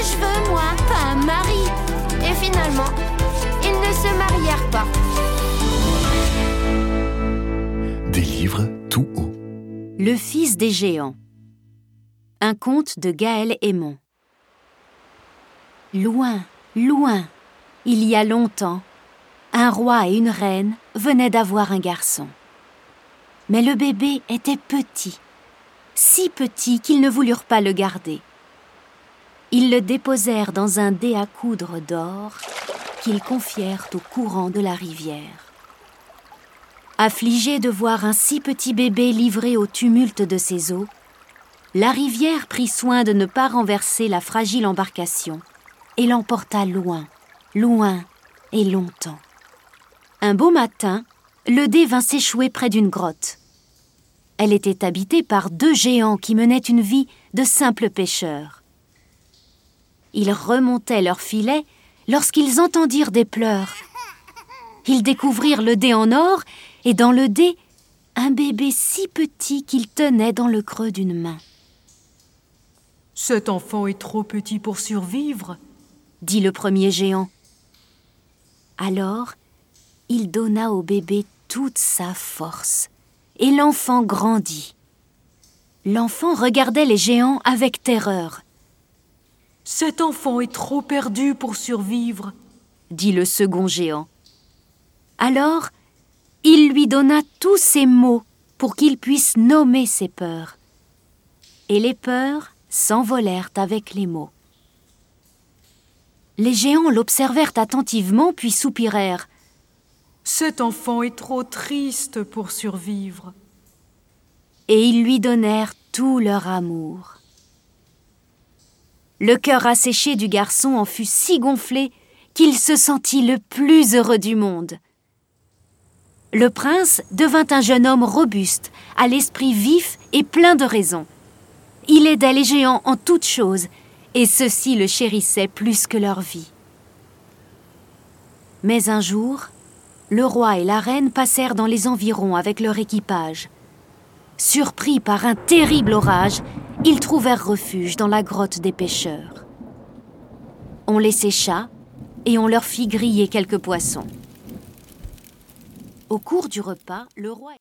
cheveux, moi, pas un mari. Et finalement, ils ne se marièrent pas. Des livres tout haut. Le fils des géants. Un conte de Gaël Aymon. Loin, loin, il y a longtemps, un roi et une reine venaient d'avoir un garçon. Mais le bébé était petit, si petit qu'ils ne voulurent pas le garder. Ils le déposèrent dans un dé à coudre d'or qu'ils confièrent au courant de la rivière. Affligée de voir un si petit bébé livré au tumulte de ses eaux, la rivière prit soin de ne pas renverser la fragile embarcation et l'emporta loin, loin et longtemps. Un beau matin, le dé vint s'échouer près d'une grotte. Elle était habitée par 2 géants qui menaient une vie de simples pêcheurs. Ils remontaient leur filet lorsqu'ils entendirent des pleurs. Ils découvrirent le dé en or et dans le dé, un bébé si petit qu'il tenait dans le creux d'une main. « Cet enfant est trop petit pour survivre, » dit le premier géant. Alors, il donna au bébé toute sa force, et l'enfant grandit. L'enfant regardait les géants avec terreur. « Cet enfant est trop perdu pour survivre, » dit le second géant. Alors, il lui donna tous ses mots pour qu'il puisse nommer ses peurs. Et les peurs s'envolèrent avec les mots. Les géants l'observèrent attentivement puis soupirèrent. « Cet enfant est trop triste pour survivre. » Et ils lui donnèrent tout leur amour. Le cœur asséché du garçon en fut si gonflé qu'il se sentit le plus heureux du monde. Le prince devint un jeune homme robuste, à l'esprit vif et plein de raison. Il aidait les géants en toutes choses, et ceux-ci le chérissaient plus que leur vie. Mais un jour, le roi et la reine passèrent dans les environs avec leur équipage. Surpris par un terrible orage, ils trouvèrent refuge dans la grotte des pêcheurs. On les sécha et on leur fit griller quelques poissons. Au cours du repas, le roi